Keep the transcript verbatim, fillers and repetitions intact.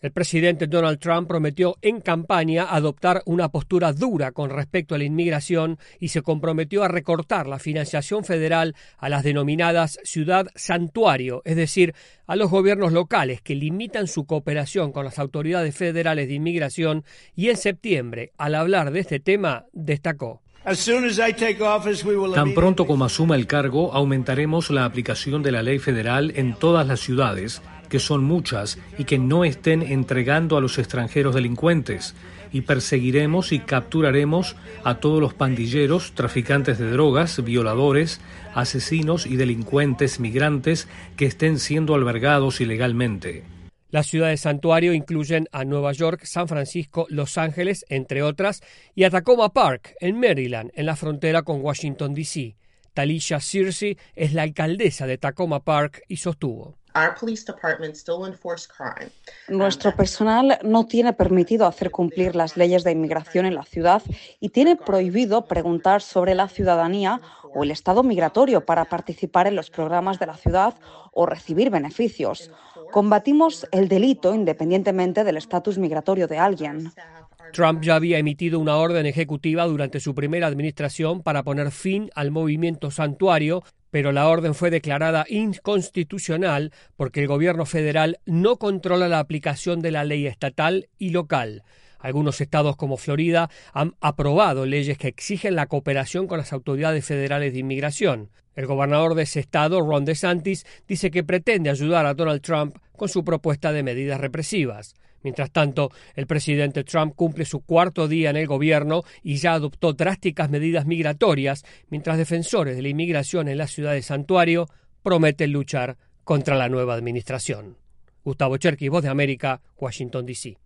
El presidente Donald Trump prometió en campaña adoptar una postura dura con respecto a la inmigración y se comprometió a recortar la financiación federal a las denominadas ciudad santuario, es decir, a los gobiernos locales que limitan su cooperación con las autoridades federales de inmigración, y en septiembre, al hablar de este tema, destacó: Tan pronto como asuma el cargo, aumentaremos la aplicación de la ley federal en todas las ciudades, que son muchas, y que no estén entregando a los extranjeros delincuentes, y perseguiremos y capturaremos a todos los pandilleros, traficantes de drogas, violadores, asesinos y delincuentes migrantes que estén siendo albergados ilegalmente. Las ciudades santuario incluyen a Nueva York, San Francisco, Los Ángeles, entre otras, y a Takoma Park, en Maryland, en la frontera con Washington, D C Talisha Searcy es la alcaldesa de Takoma Park y sostuvo: Nuestro personal no tiene permitido hacer cumplir las leyes de inmigración en la ciudad y tiene prohibido preguntar sobre la ciudadanía o el estado migratorio para participar en los programas de la ciudad o recibir beneficios. Combatimos el delito independientemente del estatus migratorio de alguien. Trump ya había emitido una orden ejecutiva durante su primera administración para poner fin al movimiento santuario, pero la orden fue declarada inconstitucional porque el gobierno federal no controla la aplicación de la ley estatal y local. Algunos estados como Florida han aprobado leyes que exigen la cooperación con las autoridades federales de inmigración. El gobernador de ese estado, Ron DeSantis, dice que pretende ayudar a Donald Trump con su propuesta de medidas represivas. Mientras tanto, el presidente Trump cumple su cuarto día en el gobierno y ya adoptó drásticas medidas migratorias, mientras defensores de la inmigración en la ciudad de santuario prometen luchar contra la nueva administración. Gustavo Cherkis, Voz de América, Washington, D C